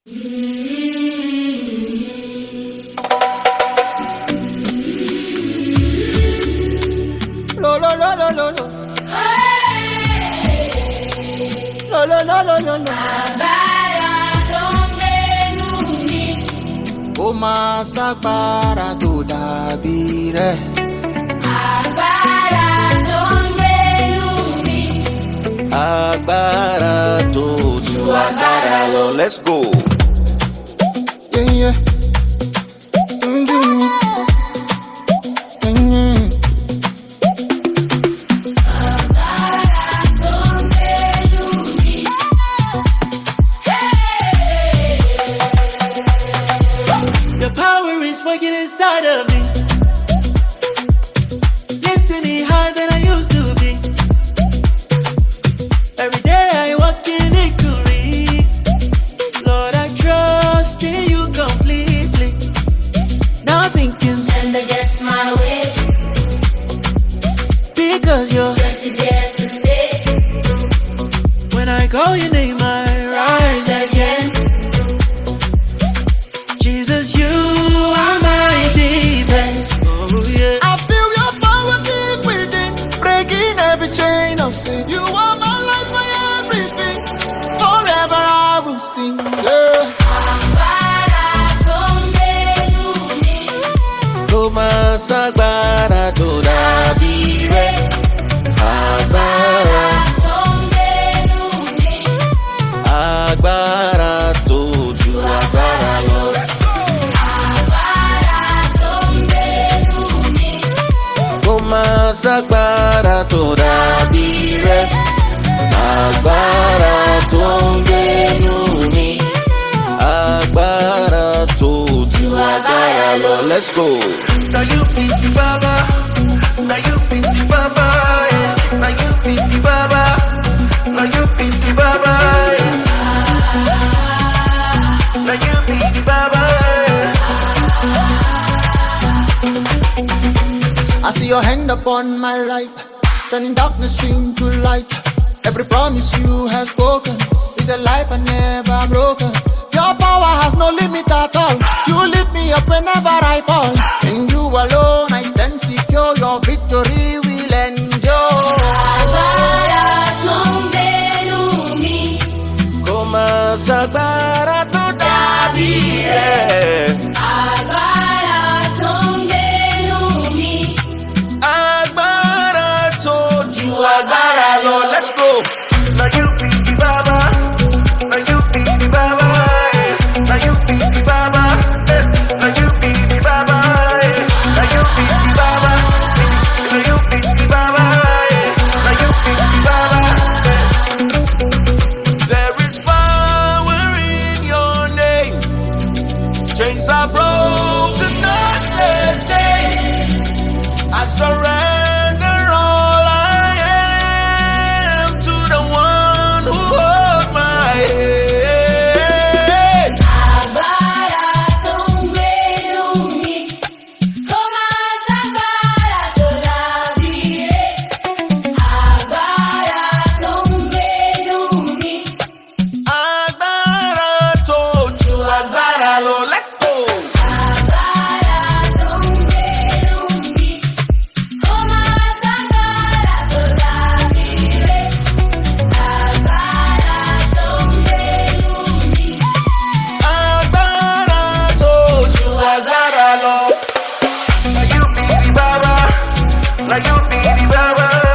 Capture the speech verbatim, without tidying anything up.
Lo lo lo lo lo lo. Lo lo lo lo lo lo. Kò máa ságbára tó dàbí rẹ̀. Agbára tó ń gbénú mi. Agbára tó ju agbára lọ. Let's go. Yeah, yeah. Mm, mm, mm. Agbára tó ń gbénú mi. Your power is working inside of me, lifting me higher than I used to be. Every day I walk in victory. Lord, I trust in you completely. Nothing can And that gets my way. because you're. Death is here to stay. When I call your name, I rise again. Jesus, you are my defense. Oh yeah. I feel your power deep within, breaking every chain of sin. You are my life, my everything. Forever I will sing. Yeah. Agbára tó ń gbénú mi. Kò máa ságbára tó dàbí rẹ̀. Agbára, Tó ń gbénú mi. agbára tó ju agbára lọ. Agbára tó ń gbénú mi. Kò máa ságbára tó dàbí rẹ̀. Agbára tó ń gbénú mi. Agbára tó ju agbára lọ. Let's go. Now you be the Baba, now you be the Baba, yeah. Now you be the Baba, now you be the Baba, yeah. Now you be the Baba, yeah. I see your hand upon my life, turning darkness into light. Every promise you have spoken is a life I never broken. Your power has no limit at all. You lift me up whenever I fall. In you alone I stand secure. Your victory will endure. Agbára tó ń gbénú mi. Kò máa ságbára tó dàbí rẹ̀. Agbára tó ń gbénú mi. Agbára tó ju agbára lọ. Let's go. Now you be the Baba, now you be the Baba, yeah. Now you be the Baba, yeah. Now you be the Baba, yeah. Now you be the Baba, now you be the Baba, yeah. Now you be the Baba, yeah. There is power in your name. Chains are broken, not the same. I surrender all I am to the one who holds my hand. Agbára tó ń gbénú mi. Kò máa ságbára tó dàbí rẹ̀. Agbára tó ń gbénú mi. Agbára tó ju agbára lọ. Let's go. Agbára tó ń gbénú mi. Kò máa ságbára tó dàbí rẹ̀. Agbára tó ń gbénú mi. Agbára tó ju agbára lọ. Now you be the Baba, now you be the Baba,